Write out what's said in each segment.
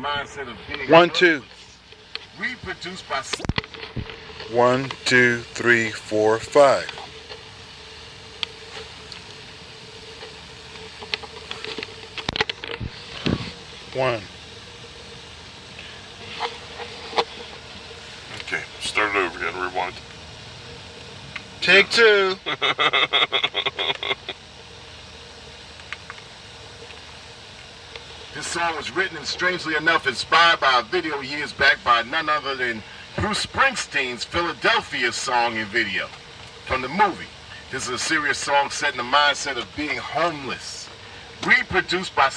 mindset of being 1, 2. reproduced by 1, 2, 3, 4, 5. One. Okay, start it over again. Rewind. Take 2. This song was written and strangely enough inspired by a video years back by none other than Bruce Springsteen's Philadelphia song and video from the movie. This is a serious song set in the mindset of being homeless. Reproduced by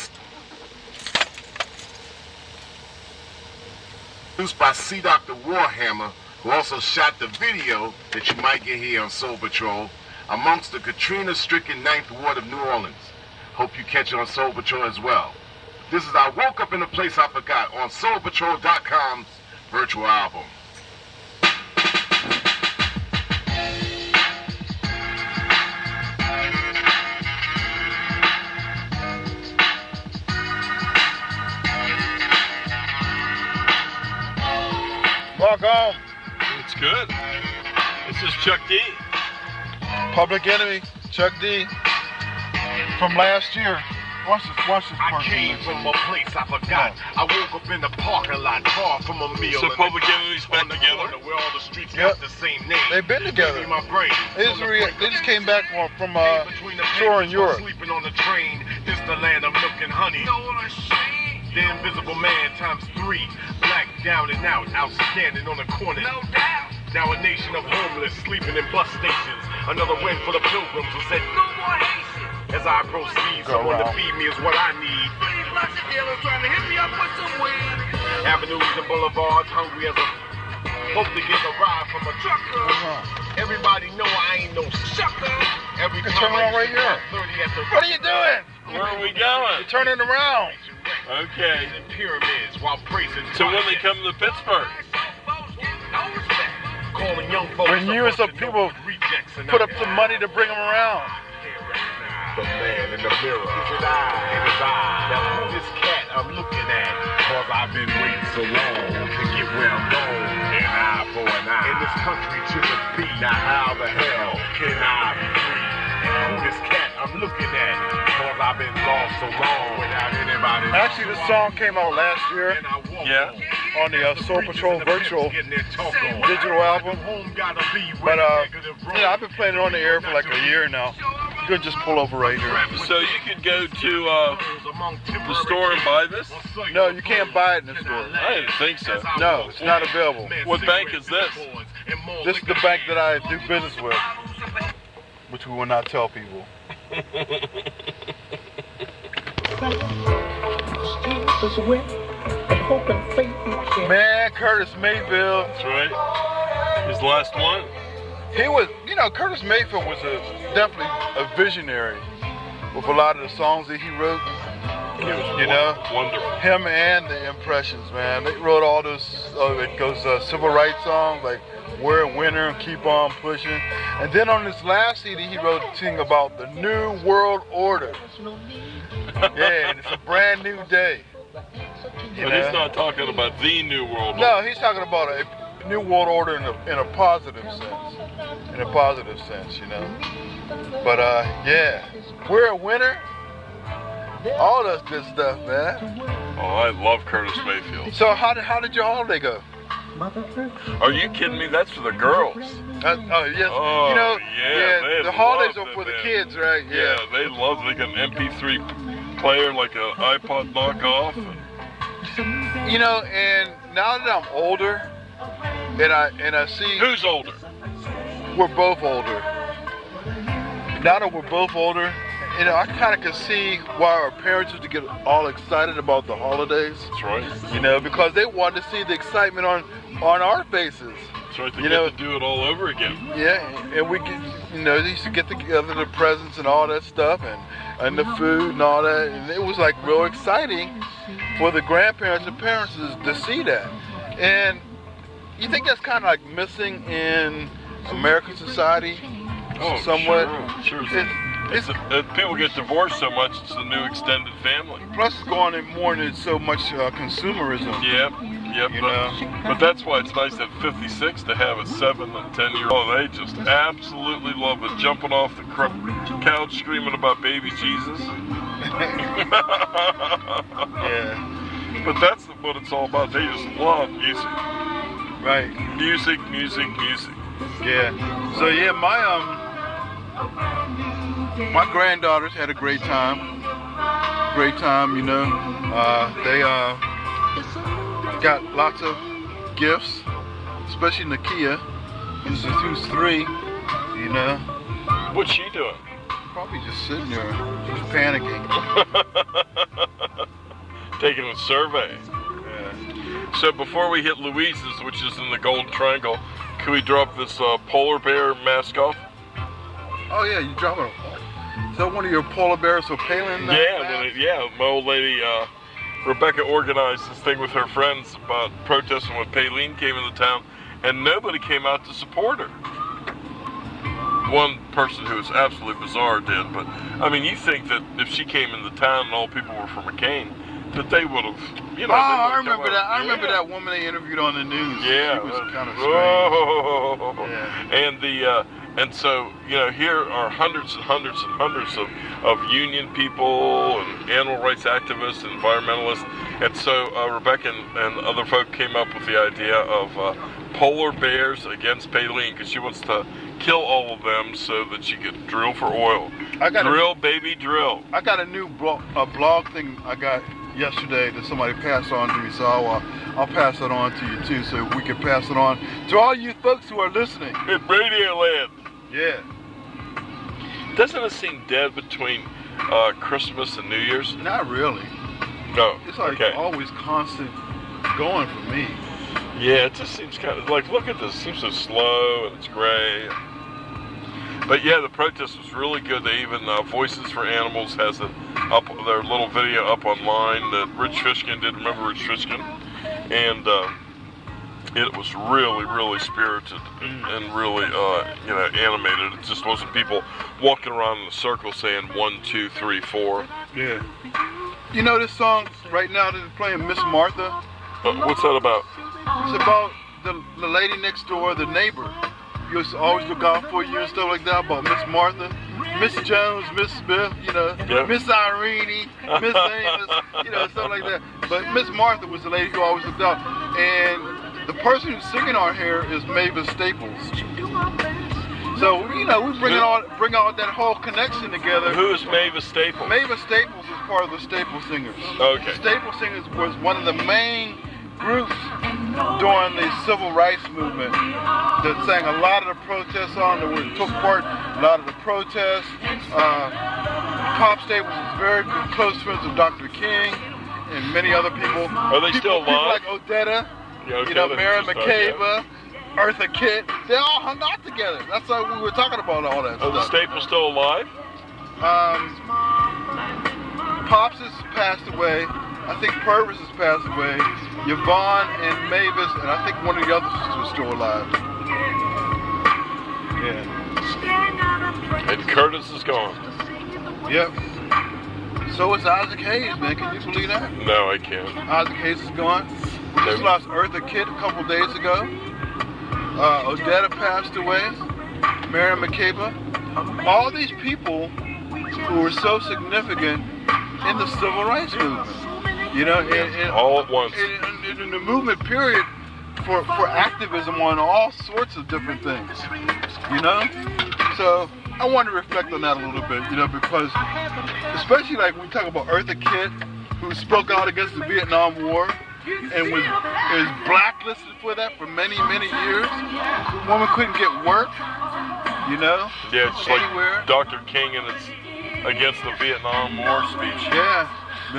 C. Dr. Warhammer, who also shot the video that you might get here on Soul Patrol amongst the Katrina-stricken 9th Ward of New Orleans. Hope you catch it on Soul Patrol as well. This is I Woke Up in a Place I Forgot on SoulPatrol.com's virtual album. Welcome. It's good. This is Chuck D. Public Enemy, Chuck D. From last year. Watch this I came from a place I forgot. I woke up in the parking lot, far from a meal. So Public Enemy's back together? Where all the streets got the same name. They've been together. My brain. They just came back from tour in Europe. Sleeping on the train. This the land of milk and honey. The Invisible Man times 3. Black down and out, outstanding on the corner. No doubt. Now a nation of homeless sleeping in bus stations. Another win for the pilgrims who said no more Haitians. As I proceed, someone to feed me is what I need. These lots of dealers trying to hit me up with some weed. Avenues and boulevards, hungry as a hope to get a ride from a trucker. Everybody know I ain't no sucker. Every time turn around right here. 30 at the What are you doing? Where are we going? You're turning around. Okay. Pyramids while praising. So when they come to Pittsburgh? Calling young folks When you and some people put up some money to bring them around. The man in the mirror, in his eye. Now who this cat I'm looking at? Cause I've been waiting so long to get where I'm going. An eye for an eye. In this country to the beat. Now how the hell can I be free? And who this cat I'm looking at? Cause I've been lost so long without anybody. Actually, this song came out last year. Yeah. On the Soul Patrol virtual digital album. But yeah, I've been playing it on the air for like a year now. You could just pull over right here. So you could go to the store and buy this? No, you can't buy it in the store. I didn't think so. No, it's not available. What bank is this? This is the bank that I do business with, which we will not tell people. Man, Curtis Mayfield. That's right. His last one. He was, Curtis Mayfield was definitely a visionary with a lot of the songs that he wrote. He was wonderful. Him and the Impressions, man. They wrote all those civil rights songs like We're a Winner and Keep On Pushing. And then on this last CD, he wrote a thing about the New World Order. Yeah, and it's a brand new day. But he's not talking about the New World Order. No, he's talking about a New World Order in a positive sense. In a positive sense, But yeah, We're a Winner. All that's good stuff, man. Oh, I love Curtis Mayfield. So how did your holiday go? Are you kidding me? That's for the girls. Yes. Oh, yeah, the holidays are for the kids, right? Yeah, they love like an MP3 player, like an iPod knockoff. And now that I'm older, and I see who's older. We're both older. Now that we're both older, I kind of can see why our parents used to get all excited about the holidays. That's right. Because they wanted to see the excitement on our faces. That's right. They get to do it all over again. Yeah, and we get, they used to get together the presents and all that stuff, and the food and all that, and it was like real exciting for the grandparents and parents to see that. And you think that's kind of like missing in American society? Oh, somewhat. Sure. People get divorced so much, it's the new extended family. Plus, it's going in more into so much consumerism. Yep. You know? But that's why it's nice at 56 to have a 7 and 10-year-old. Oh, they just absolutely love it. Jumping off the couch, screaming about baby Jesus. Yeah. But that's what it's all about. They just love music. Right. Music. Yeah. So yeah, my granddaughters had a great time. You know. They got lots of gifts, especially Nakia, who's 3. You know. What's she doing? Probably just sitting there. She's panicking. Taking a survey. Yeah. So before we hit Louise's, which is in the Golden Triangle, can we drop this polar bear mask off? Oh yeah, you drop it. Is that one of your polar bears for Palin? Yeah, my old lady Rebecca organized this thing with her friends about protesting when Palin came into town, and nobody came out to support her. One person who was absolutely bizarre did, but I mean, you think that if she came into town and all people were from McCain, that they would have, you know. Oh, I remember that. I remember that woman they interviewed on the news. Yeah, she was kind of strange. Yeah. And so, you know, here are hundreds and hundreds and hundreds of union people and animal rights activists and environmentalists. And so Rebecca and other folk came up with the idea of polar bears against Palin, because she wants to kill all of them so that she could drill for oil. Baby, drill. I got a new blog thing I got yesterday that somebody passed on to me, so I'll pass it on to you too, so we can pass it on to all you folks who are listening. In Radioland. Yeah. Doesn't it seem dead between Christmas and New Year's? Not really. No. It's like always constant going for me. Yeah, it just seems kind of like, look at this, it seems so slow and it's gray. But yeah, the protest was really good. They even, Voices for Animals has their little video up online that Rich Fishkin did. Remember Rich Fishkin? And it was really, really spirited and really, animated. It just wasn't people walking around in a circle saying 1, 2, 3, 4. Yeah. You know this song right now that they're playing, Miss Martha? What's that about? It's about the lady next door, the neighbor. You used to always look out for you and stuff like that, about Miss Martha, Miss Jones, Miss Smith, Miss Irene, Miss Amos, stuff like that. But Miss Martha was the lady who always looked out. And the person who's singing on here is Mavis Staples. So, we bring all that whole connection together. Who is Mavis Staples? Mavis Staples is part of the Staples Singers. Okay. The Staples Singers was one of the main groups during the civil rights movement that sang a lot of the protest songs, that took part in a lot of the protests. Pop Staples was very close friends with Dr. King and many other people. Are they still alive? People like Odetta, Mary McCabe, Eartha Kitt, they all hung out together. That's why we were talking about all that stuff. Are the Staples still alive? Pops has passed away. I think Purvis has passed away. Yvonne and Mavis, and I think one of the others is still alive. Yeah. And Curtis is gone. Yep. So is Isaac Hayes, man. Can you believe that? No, I can't. Isaac Hayes is gone. We just lost Eartha Kitt a couple days ago. Odetta passed away. Mary McCabe. All these people who were so significant in the civil rights movement. And all at once. In the movement period for activism on all sorts of different things. So I want to reflect on that a little bit, because especially like when we talk about Eartha Kitt, who spoke out against the Vietnam War and was blacklisted for that for many, many years. The woman couldn't get work, Yeah, it's anywhere. Like Dr. King and his against the Vietnam War speech. Yeah.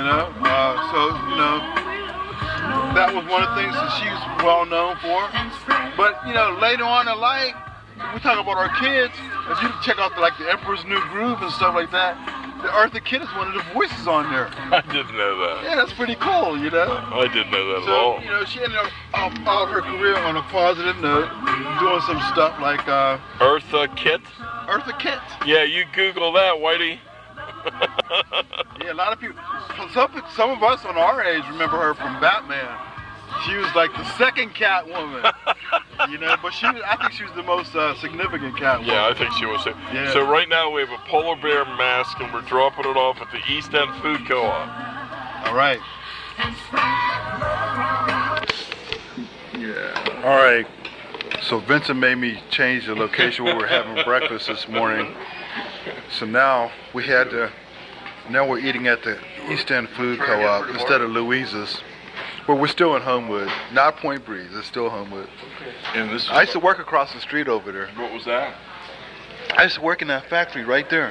That was one of the things that she's well known for. But, later on in life, we talk about our kids, if you check out the Emperor's New Groove and stuff like that, the Eartha Kitt is one of the voices on there. I didn't know that. Yeah, that's pretty cool, I didn't know that at all. She ended up all her career on a positive note, doing some stuff like... Eartha Kitt? Eartha Kitt. Yeah, you Google that, Whitey. Yeah, a lot of people. Some of us on our age remember her from Batman. She was like the second Catwoman, you know. But I think she was the most significant Catwoman. Yeah, I think she was. Yeah. So right now we have a polar bear mask, and we're dropping it off at the East End Food Co-op. All right. Yeah. All right. So Vincent made me change the location where we're having breakfast this morning. So now we're eating at the East End Food Co-op instead of Louisa's. Well, we're still in Homewood, not Point Breeze. It's still Homewood. And this is I used to work across the street over there. What was that? I used to work in that factory right there.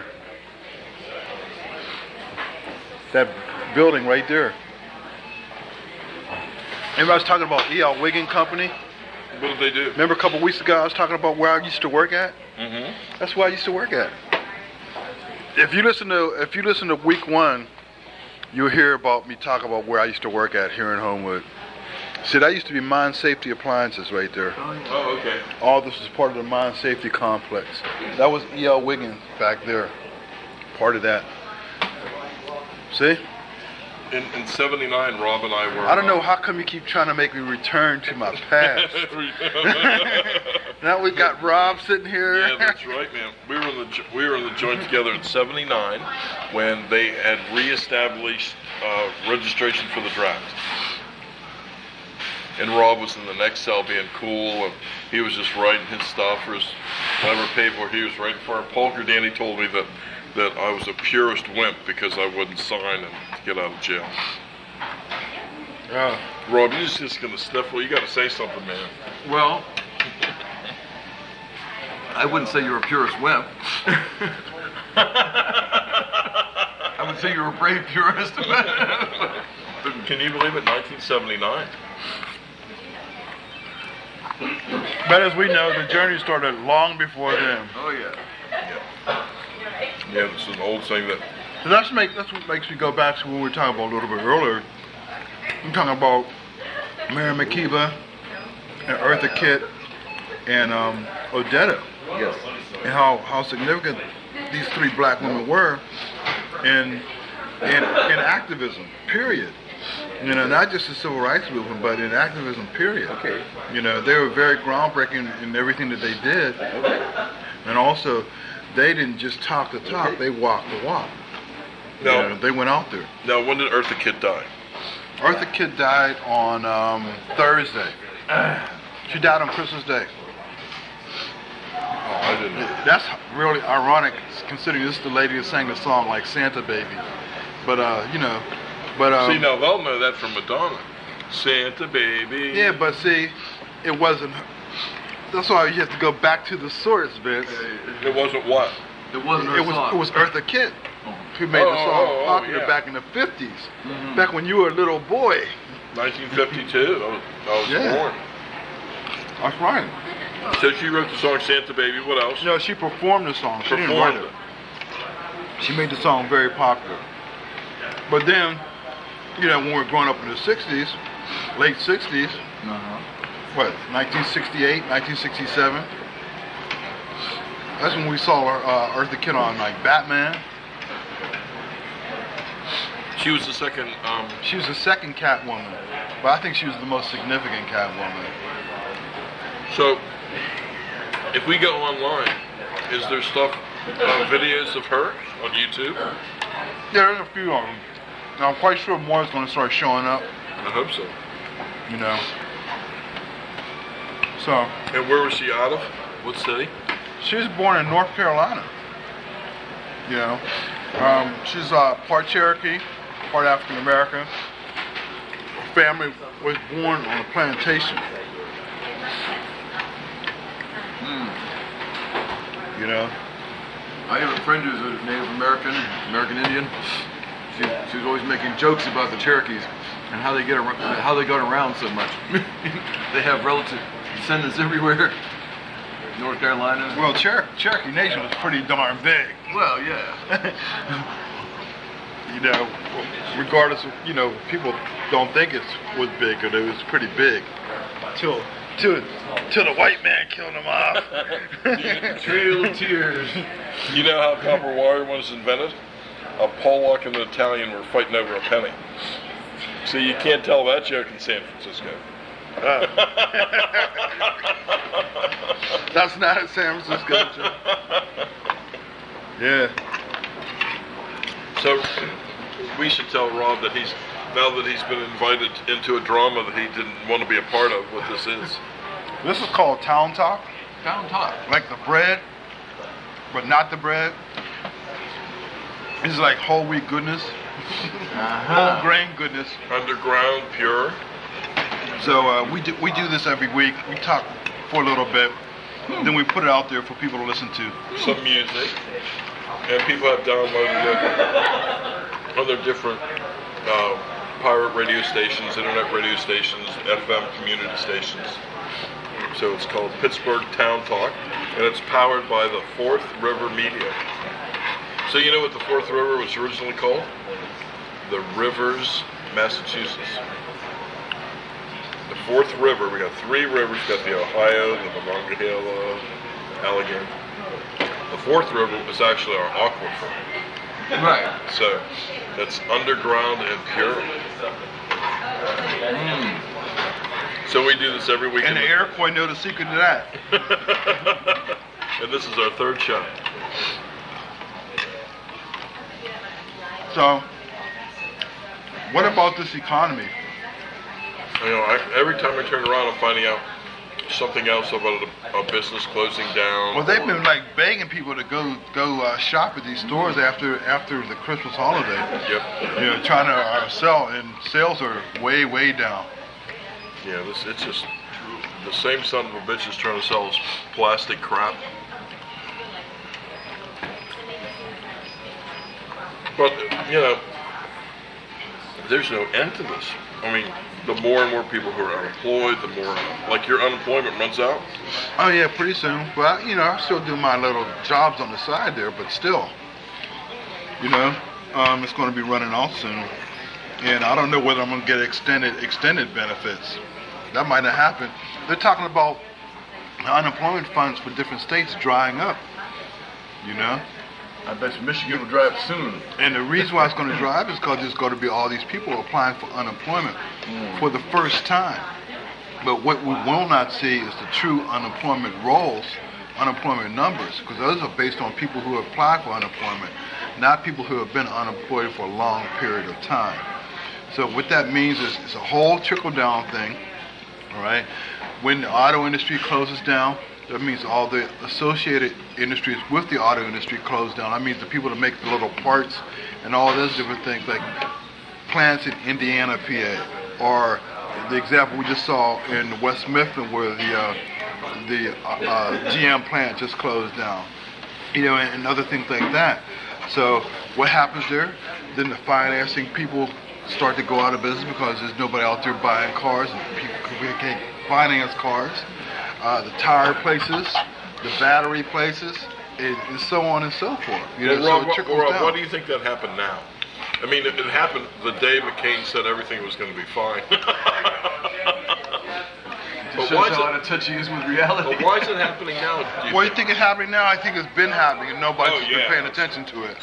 That building right there. Remember I was talking about E.L. Wiggin Company? What did they do? Remember a couple weeks ago I was talking about where I used to work at? Mm-hmm. That's where I used to work at. If you listen to week 1, you'll hear about me talk about where I used to work at here in Homewood. See, that used to be Mine Safety Appliances right there. Oh, okay. All this was part of the Mine Safety Complex. That was E.L. Wiggin back there. Part of that. See? In 79, Rob and I were... I don't know, how come you keep trying to make me return to my past? Now we got Rob sitting here. Yeah, that's right, man. We were in the joint together in 79 when they had reestablished registration for the draft. And Rob was in the next cell being cool, and he was just writing his stuff for his whatever paperwork he was writing for. And Paul Gerdani told me that I was a purist wimp because I wouldn't sign and get out of jail. Rob, you're just gonna sniffle. You gotta say something, man. Well, I wouldn't say you're a purist wimp. I would say you're a brave purist. But can you believe it? 1979. But as we know, the journey started long before then. Oh yeah. Yeah, this is an old saying that. So that's what makes me go back to what we were talking about a little bit earlier. I'm talking about Mary McKeeba and Eartha Kitt and Odetta. Yes. And how significant these 3 black women were in activism, period. You know, not just the civil rights movement, but in activism, period. Okay. You know, they were very groundbreaking in everything that they did. Okay. And also, they didn't just talk the talk, they walked the walk. No. You know, they went out there. Now, when did Eartha Kitt die? Eartha Kitt died on Thursday. She died on Christmas Day. Oh, I didn't know. That's really ironic, considering this is the lady that sang the song like Santa Baby. But, you know, see, now they'll know that from Madonna. Santa Baby. yeah, but see, it wasn't. That's why you have to go back to the source, Vince. It wasn't what? It wasn't her song. It was Eartha Kitt who made the song popular yeah. back in the 50s, back when you were a little boy. 1952. I was Yeah. born. That's right. So she wrote the song Santa Baby. What else? You know, she performed the song. She didn't write it. She made the song very popular. But then, you know, when we were growing up in the 60s, late 60s, what, 1968, 1967? That's when we saw Eartha Kitt on, like, Batman. She was the second. She was the second Catwoman, but I think she was the most significant Catwoman. So, if we go online, is there stuff, videos of her on YouTube? Yeah, there's a few of them. Now, I'm quite sure more is going to start showing up, I hope so. you know. So, And where was she out of? What city? she was born in North Carolina. You know, she's part Cherokee, part African American. Her family was born on a plantation. You know, I have a friend who's a Native American Indian. She's always making jokes about the Cherokees and how they get around so much. They have relative descendants everywhere. North Carolina. well, Cherokee Nation was pretty darn big. Well, yeah. You know, regardless of, you know, people don't think it was big, but it was pretty big until till the white man killed him off. Trail of tears. You know how copper wire was invented? A Pollock and an Italian were fighting over a penny. See, you can't tell that joke in San Francisco. That's not a San Francisco joke. Yeah. So we should tell Rob that now that he's been invited into a drama that he didn't want to be a part of, what this is. This is called Town Talk, Down top. like the bread, but not the bread. This is like whole wheat goodness, whole grain goodness. Underground, pure. So we do this every week. We talk for a little bit, then we put it out there for people to listen to. Some music. And people have downloaded it on their different pirate radio stations, internet radio stations, FM community stations. So it's called Pittsburgh Town Talk, and it's powered by the Fourth River Media. So you know what the Fourth River was originally called? The Rivers, Massachusetts. The Fourth River, we got 3 rivers, we got the Ohio, the Monongahela, Allegheny. The Fourth River is actually our aquifer. Right. So it's underground and pure. So we do this every week. And the Iroquois know the secret to that. And this is our 3rd show. So, what about this economy? You know, every time I turn around, I'm finding out something else about a business closing down. Well, they've been like begging people to go shop at these stores after the Christmas holiday. Yep. You know, trying to sell, and sales are way down. Yeah, it's just the same son of a bitch is trying to sell us plastic crap. But, you know, there's no end to this. I mean, the more and more people who are unemployed, the more, like, your unemployment runs out. Oh yeah, pretty soon. Well, you know, I still do my little jobs on the side there, but still, you know, it's going to be running off soon, and I don't know whether I'm going to get extended benefits. That might not happen. They're talking about unemployment funds for different states drying up. You know. I bet you Michigan will dry up soon. And the reason why it's going to dry up is because there's going to be all these people applying for unemployment for the first time. But what we will not see is the true unemployment rolls, unemployment numbers, because those are based on people who apply for unemployment, not people who have been unemployed for a long period of time. So what that means is it's a whole trickle-down thing, all right? When the auto industry closes down, that means all the associated industries with the auto industry close down. That means the people that make the little parts and all those different things, like plants in Indiana, PA, or the example we just saw in West Mifflin where the GM plant just closed down, you know, and other things like that. So what happens there? Then the financing people start to go out of business because there's nobody out there buying cars and people can't finance cars. The tire places, the battery places, and so on and so forth. You know, Well, so it trickles Rob, down. why do you think that happened now? I mean, it happened the day McCain said everything was going to be fine. It But shows why is how it- out of touch he is with reality. But why is it happening now? Do Well, you think it's happening now? I think it's been happening and nobody's Oh, been yeah. paying attention to it.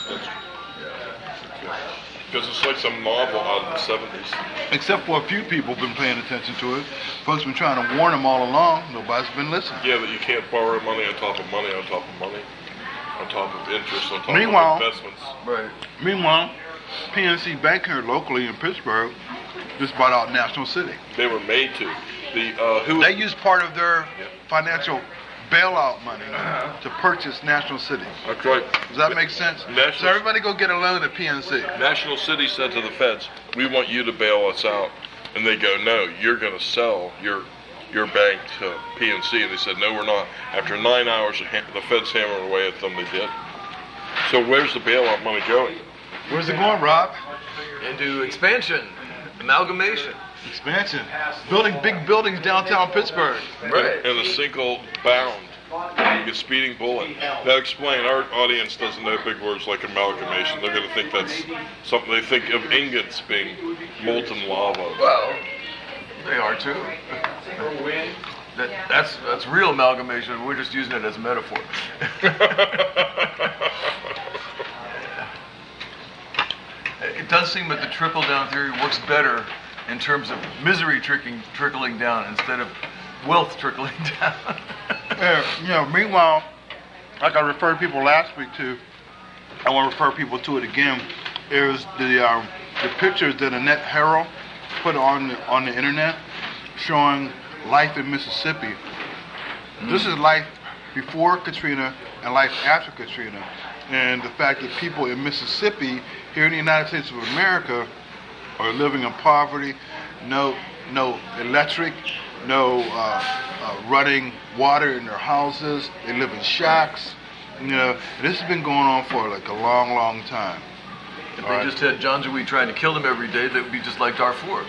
Because it's like some novel out of the 70s. Except for a few people been paying attention to it. Folks been trying to warn them all along. Nobody's been listening. Yeah, that you can't borrow money on top of money on top of money, on top of interest, on top Meanwhile- of investments. Right. Meanwhile, PNC Bank here locally in Pittsburgh just bought out National City. They were made to. They used part of their financial bailout money to purchase National City. That's right. Does that make sense? National- So everybody go get a loan at PNC. National City said to the feds, "We want you to bail us out," and they go, "No, you're going to sell your bank to PNC." And they said, "No, we're not." After 9 hours, the feds hammered away at them. They did. So where's the bailout money going? Where's it going, Rob? Into expansion, amalgamation. Expansion. Building big buildings downtown Pittsburgh. Right. And a single bound, like a speeding bullet. Now explain, our audience doesn't know big words like amalgamation. They're going to think that's something, they think of ingots being molten lava. Well, they are too. That's real amalgamation. We're just using it as a metaphor. It does seem that the trickle-down theory works better in terms of misery trickling down instead of wealth trickling down. Meanwhile, like I referred people last week to, I want to refer people to it again. Is the pictures that Annette Harrell put on the internet showing life in Mississippi. This is life before Katrina and life after Katrina, and the fact that people in Mississippi here in the United States of America are living in poverty, no electric, no running water in their houses. They live in shacks. This has been going on for like a long time. If they just had Janjaweed trying to kill them every day, that would be just like Darfur.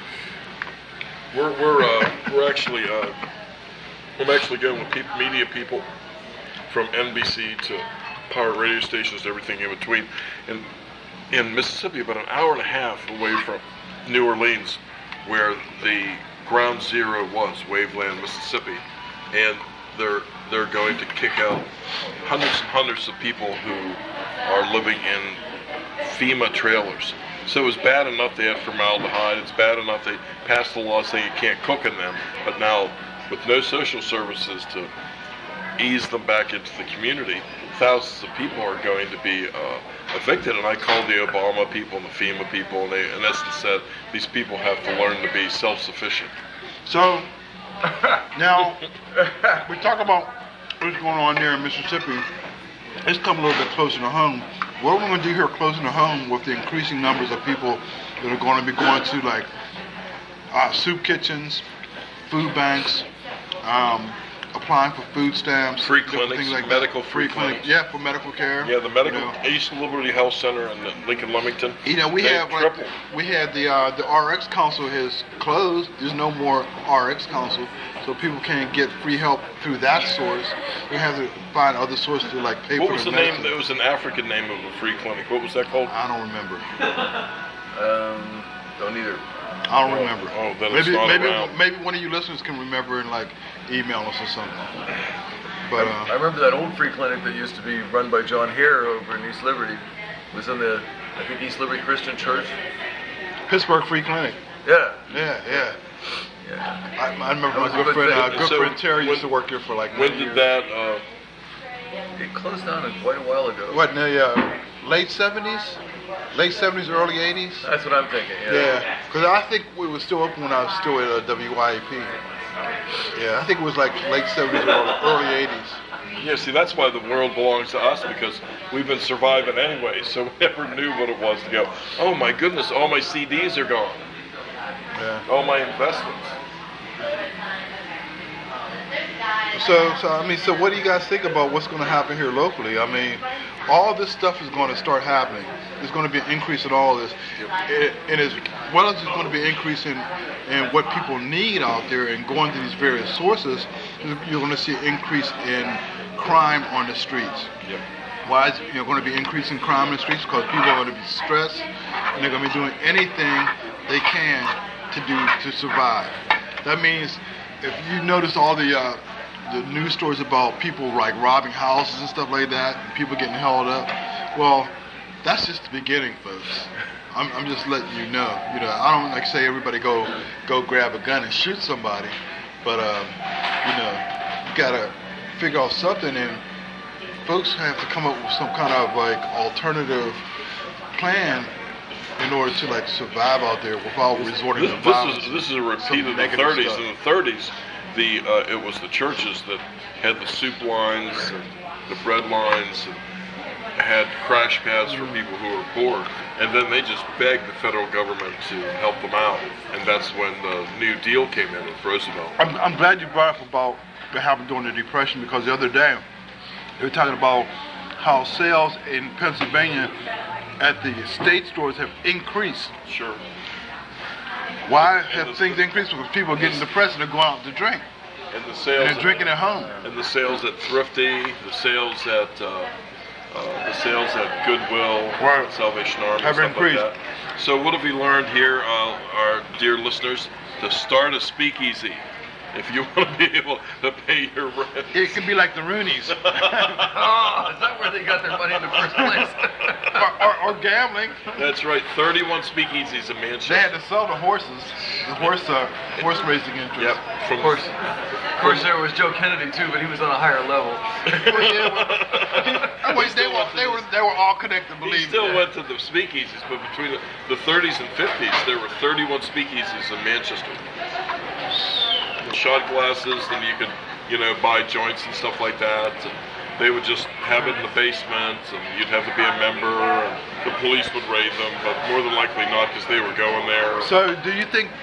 We're actually I'm actually going with media people from NBC to pirate radio stations, everything in between, in Mississippi, about an hour and a half away from New Orleans, where the ground zero was, Waveland, Mississippi, and they're going to kick out hundreds and hundreds of people who are living in FEMA trailers. So it was bad enough they had formaldehyde, it's bad enough they passed the law saying you can't cook in them, but now with no social services to ease them back into the community, thousands of people are going to be evicted. And I called the Obama people and the FEMA people, and they in essence said these people have to learn to be self-sufficient. So now we talk about what's going on there in Mississippi. Let's come a little bit closer to home. What are we going to do here closer to home with the increasing numbers of people that are going to be going to like soup kitchens, food banks, applying for food stamps, free clinics, things like medical that. free clinics. Yeah, for medical care. Yeah, the medical East Liberty Health Center in Lincoln Leamington. We had the RX Council has closed. There's no more RX Council, so people can't get free help through that source. They have to find other sources to like pay for. What was the medicine. name? It was an African name of a free clinic. What was that called? I don't remember. Don't either. I don't remember. Oh, then it's not around. Maybe one of you listeners can remember and like email us or something. But I remember that old free clinic that used to be run by John Hare over in East Liberty. It was in the, I think, East Liberty Christian Church. Pittsburgh Free Clinic. Yeah. I remember my good friend Terry used to work here for like 9 years. When did that? It closed down quite a while ago. What, in the late 70s? Late 70s, early 80s? That's what I'm thinking, Yeah, because I think we were still open when I was still at WYAP. Yeah, I think it was like late 70s or early 80s. Yeah, see, that's why the world belongs to us, because we've been surviving anyway, so we never knew what it was to go, oh my goodness, all my CDs are gone. Yeah. All my investments. So what do you guys think about what's going to happen here locally? I mean, all this stuff is going to start happening. There's going to be an increase in all this. And as well as there's going to be an increase in what people need out there and going to these various sources, you're going to see an increase in crime on the streets. Yep. Why is going to be increasing crime in the streets? Because people are going to be stressed and they're going to be doing anything they can to do to survive. That means if you notice all the news stories about people like robbing houses and stuff like that, and people getting held up, well, that's just the beginning, folks. I'm just letting you know. I don't like say everybody go grab a gun and shoot somebody, but you gotta figure out something, and folks have to come up with some kind of like alternative plan in order to like survive out there without resorting to violence. This is a repeat of the 30s. Stuff. In the 30s, it was the churches that had the soup lines and the bread lines and had crash pads for people who were poor, and then they just begged the federal government to help them out, and that's when the New Deal came in with Roosevelt. I'm glad you brought up about what happened during the Depression, because the other day they were talking about how sales in Pennsylvania at the state stores have increased. Sure. Why have things increased? Because people are getting depressed and they're going out to drink. And the sales. And they're drinking at home. And the sales at Thrifty, the sales at Goodwill, right. Salvation Army, have stuff increased. like that. So what have we learned here, our dear listeners? To start a speakeasy. if you want to be able to pay your rent. It could be like the Roonies. Oh, is that where they got their money in the first place? or gambling. That's right, 31 speakeasies in Manchester. They had to sell the horses, the horse racing interest. Yep. Of course, there was Joe Kennedy too, but he was on a higher level. They were all connected, He believe me. still went to the speakeasies, but between the 30s and 50s, there were 31 speakeasies in Manchester. Shot glasses, and you could, buy joints and stuff like that. And they would just have it in the basement, and you'd have to be a member, and the police would raid them, but more than likely not, because they were going there. So, do you think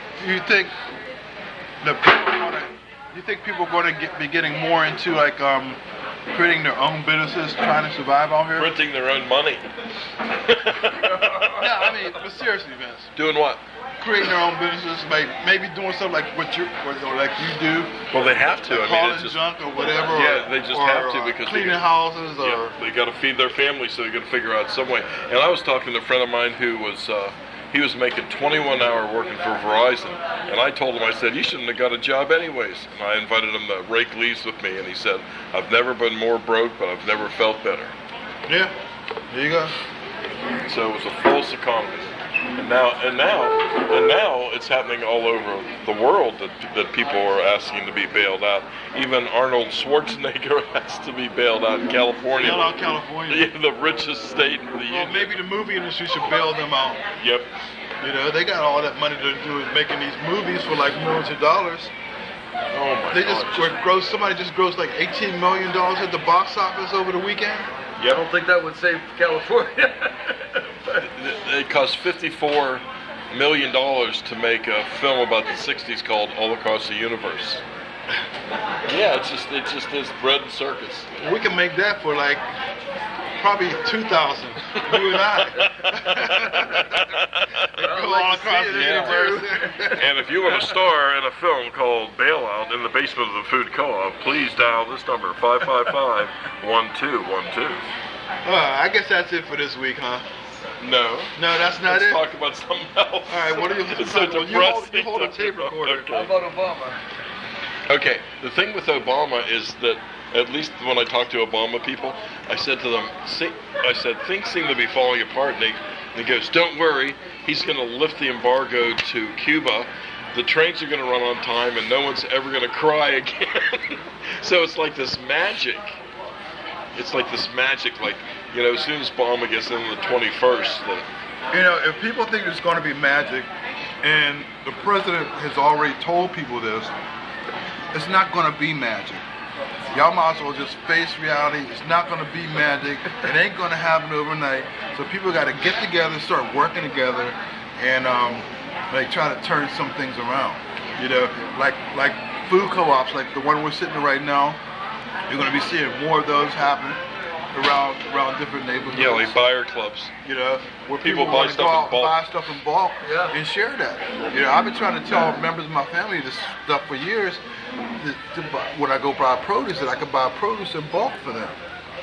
people are going to be getting more into like creating their own businesses, trying to survive out here? Printing their own money. Yeah, I mean, but seriously, Vince. Doing what? Creating their own businesses, like maybe doing something like what you do. Well, they have to. Hauling it's just junk or whatever. Yeah, they just have to because cleaning houses or. Yeah, they got to feed their family, so they got to figure out some way. And I was talking to a friend of mine who was he was making 21 hour working for Verizon, and I told him, I said, you shouldn't have got a job anyways. And I invited him to rake leaves with me, and he said, I've never been more broke, but I've never felt better. Yeah, there you go. So it was a false economy. And now it's happening all over the world that people are asking to be bailed out. Even Arnold Schwarzenegger has to be bailed out in California. Bail out California. Yeah, the richest state in the Well, union. maybe the movie industry should bail them out. Yep. They got all that money to do is making these movies for like millions of dollars. Oh my They God. somebody just grossed like $18 million at the box office over the weekend. I don't think that would save California. It cost $54 million to make a film about the 60s called All Across the Universe. Yeah, it just is bread and circus. We can make that for like probably 2,000. You and I. Go all across the universe. And if you want to star in a film called Bailout in the basement of the food co-op, please dial this number, 555-1212. I guess that's it for this week, huh? No. No, that's not Let's it. talk about something else. All right, what are you It's so talking about? depressing. You hold a tape recorder. Okay. How about Obama? Okay, the thing with Obama is that, at least when I talk to Obama people, I said to them, things seem to be falling apart. And he goes, don't worry, he's going to lift the embargo to Cuba. The trains are going to run on time, and no one's ever going to cry again. So it's like this magic. It's like this magic, like, as soon as Obama gets in the 21st, If people think it's going to be magic, and the president has already told people this, it's not going to be magic. Y'all might as well just face reality. It's not going to be magic. It ain't going to happen overnight. So people got to get together, start working together, and try to turn some things around. Like food co-ops, like the one we're sitting in right now. You're going to be seeing more of those happen around different neighborhoods. yeah, like buyer clubs. Where People buy want to stuff go in out and bulk. buy stuff in bulk Yeah. and share that. I've been trying to tell members of my family this stuff for years. When I go buy produce, that I can buy produce in bulk for them.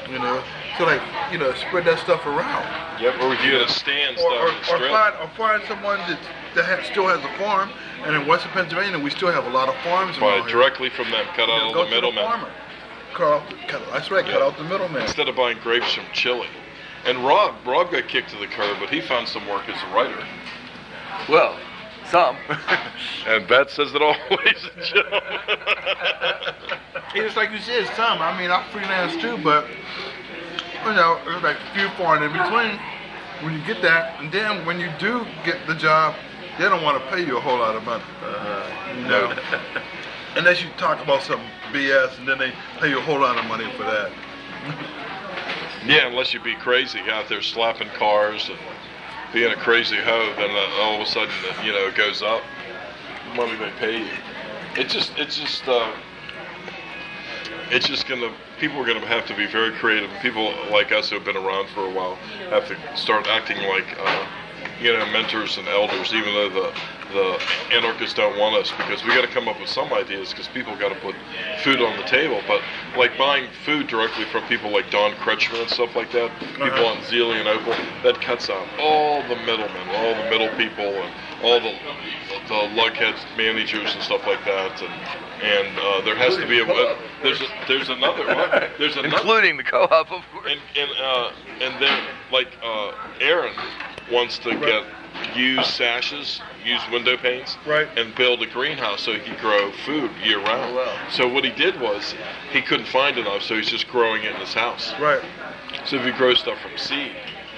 So spread that stuff around. Yep, or you get a stand Or stuff in the strip. find someone that still has a farm. And in Western Pennsylvania, we still have a lot of farms Buy around it here. directly from them, cut out all Go the to middlemen. farmer. That's right, cut out the middleman. Instead of buying grapes from Chile. And Rob got kicked to the curb, but he found some work as a writer. Well, some. And that says it all, ladies and gentlemen. It's like you said, some. I mean, I freelance too, but there's like few far and in between. When you get that, and then when you do get the job, they don't want to pay you a whole lot of money. Unless you talk about some BS, and then they pay you a whole lot of money for that. Yeah, unless you be crazy out there slapping cars and being a crazy hoe, then all of a sudden, it goes up. The money they pay you. People are gonna have to be very creative. People like us who have been around for a while have to start acting like, mentors and elders, even though the anarchists don't want us, because we got to come up with some ideas, because people got to put food on the table. But like buying food directly from people like Don Kretschmer and stuff like that, people on Zealy and Opal, that cuts out all the middlemen, all the middle people, and all the lugheads, managers and stuff like that. And And there has to be there's another one. There's another, including the co-op, of course. And then like Aaron wants to get used sashes, used window panes, Right. and build a greenhouse so he could grow food year round. Oh, wow. So what he did was he couldn't find enough, so he's just growing it in his house. Right. So if you grow stuff from seed,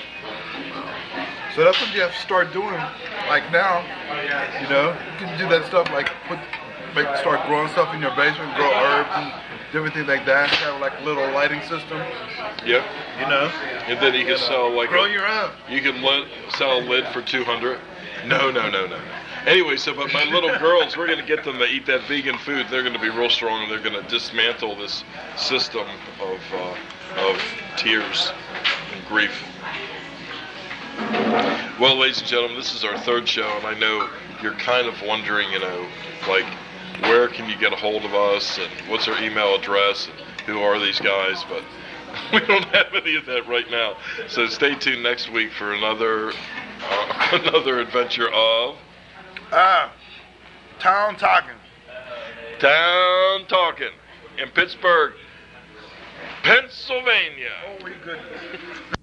So that's what you have to start doing, like now. You know, you can do that stuff like start growing stuff in your basement, grow herbs and different things like that. Have like a little lighting system. yep. You know, And then he can sell like grow your own. you can sell a lid for $200. No. Anyway, but my little girls, we're going to get them to eat that vegan food. They're going to be real strong, and they're going to dismantle this system of tears and grief. Well, ladies and gentlemen, this is our third show, and I know you're kind of wondering, like, where can you get a hold of us, and what's our email address, and who are these guys, but we don't have any of that right now. So stay tuned next week for another adventure of Town Talking. Town Talking in Pittsburgh, Pennsylvania. Oh my goodness.